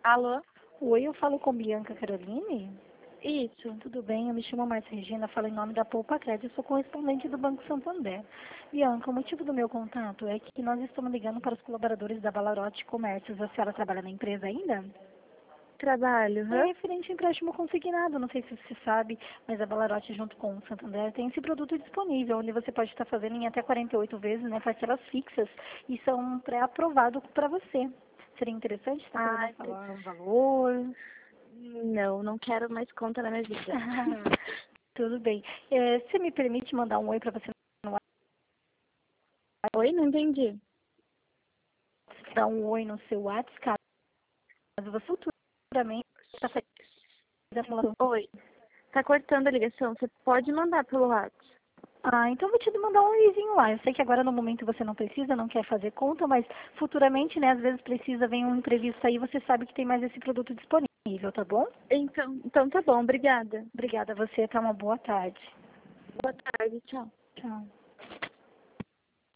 Alô? Oi, eu falo com Bianca Caroline. Isso. Tudo bem? Eu me chamo Márcia Regina, falo em nome da Poupa Crédito, sou correspondente do Banco Santander. Bianca, o motivo do meu contato é que nós estamos ligando para os colaboradores da Balarote Comércios. A senhora trabalha na empresa ainda? Trabalho, É hã? referente ao empréstimo consignado, não sei se você sabe, mas a Balarote junto com o Santander tem esse produto disponível, onde você pode estar fazendo em até 48 vezes, né, parcelas fixas, e são pré-aprovado para você. Seria interessante estar Ah, podendo falar um valor? não quero mais conta na minha vida. Tudo bem. Você me permite mandar um oi para você no Oi, não entendi. WhatsApp, dar um oi no seu WhatsApp, caso você futuramente está fazendo a simulação. Oi. Tá cortando a ligação, você pode mandar pelo WhatsApp. Ah, então eu vou te mandar um oizinho lá. Eu sei que agora no momento você não precisa, não quer fazer conta, mas futuramente, né, às vezes precisa, vem um imprevisto aí, você sabe que tem mais esse produto disponível, tá bom? Então tá bom, obrigada. Obrigada a você, tá uma boa tarde. Boa tarde, tchau. Tchau.